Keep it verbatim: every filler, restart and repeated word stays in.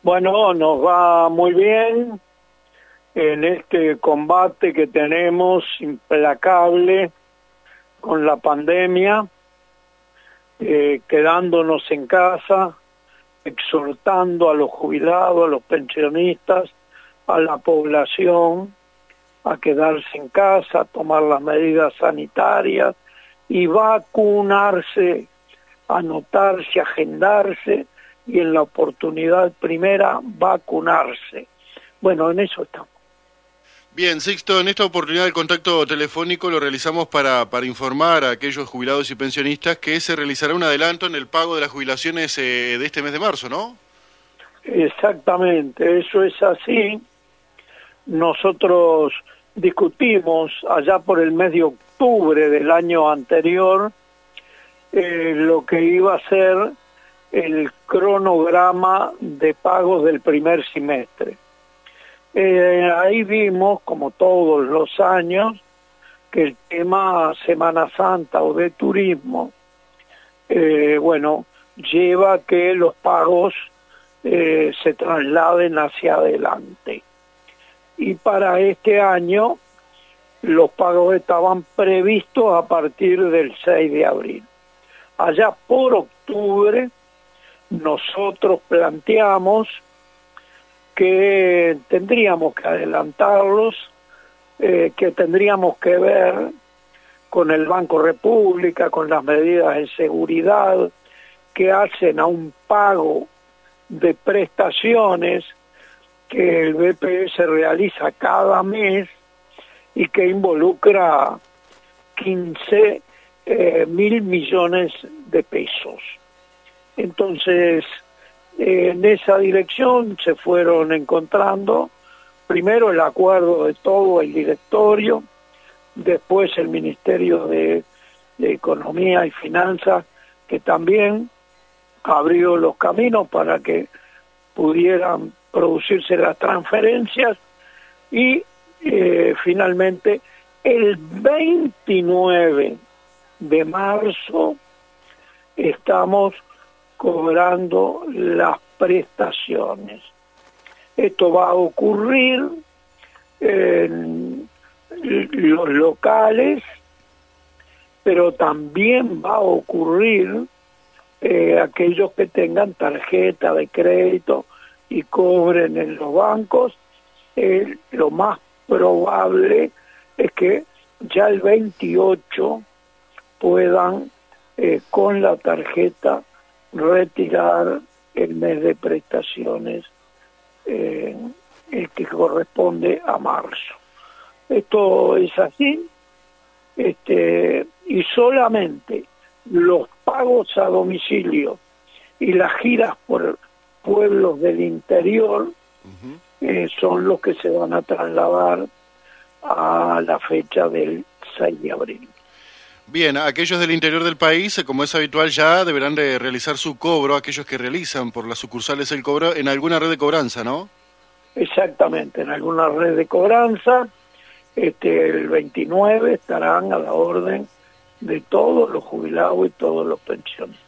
Bueno, nos va muy bien en este combate que tenemos implacable con la pandemia, eh, quedándonos en casa, exhortando a los jubilados, a los pensionistas, a la población a quedarse en casa, a tomar las medidas sanitarias y vacunarse, anotarse, agendarse y en la oportunidad primera vacunarse. Bueno, en eso estamos. Bien, Sixto, en esta oportunidad el contacto telefónico lo realizamos para, para informar a aquellos jubilados y pensionistas que se realizará un adelanto en el pago de las jubilaciones eh, de este mes de marzo, ¿no? Exactamente, eso es así. Nosotros discutimos allá por el mes de octubre del año anterior eh, lo que iba a ser el cronograma de pagos del primer semestre. Eh, ahí vimos, como todos los años, que el tema Semana Santa o de turismo, eh, bueno, lleva a que los pagos eh, se trasladen hacia adelante. Y para este año los pagos estaban previstos a partir del seis de abril. Allá por octubre nosotros planteamos que tendríamos que adelantarlos, eh, que tendríamos que ver con el Banco República, con las medidas de seguridad que hacen a un pago de prestaciones que el B P S realiza cada mes y que involucra quince mil millones de pesos. Entonces, eh, en esa dirección se fueron encontrando primero el acuerdo de todo el directorio, después el Ministerio de, de Economía y Finanzas, que también abrió los caminos para que pudieran producirse las transferencias y eh, finalmente el veintinueve de marzo estamos cobrando las prestaciones. Esto va a ocurrir en los locales, pero también va a ocurrir eh, aquellos que tengan tarjeta de crédito y cobren en los bancos. Eh, lo más probable es que ya el veintiocho puedan eh, con la tarjeta retirar el mes de prestaciones eh, el que corresponde a marzo. Esto es así, este, y solamente los pagos a domicilio y las giras por pueblos del interior uh-huh. eh, son los que se van a trasladar a la fecha del seis de abril. Bien, aquellos del interior del país, como es habitual ya, deberán de realizar su cobro, aquellos que realizan por las sucursales el cobro, en alguna red de cobranza, ¿no? Exactamente, en alguna red de cobranza. Este, el veintinueve estarán a la orden de todos los jubilados y todos los pensionistas.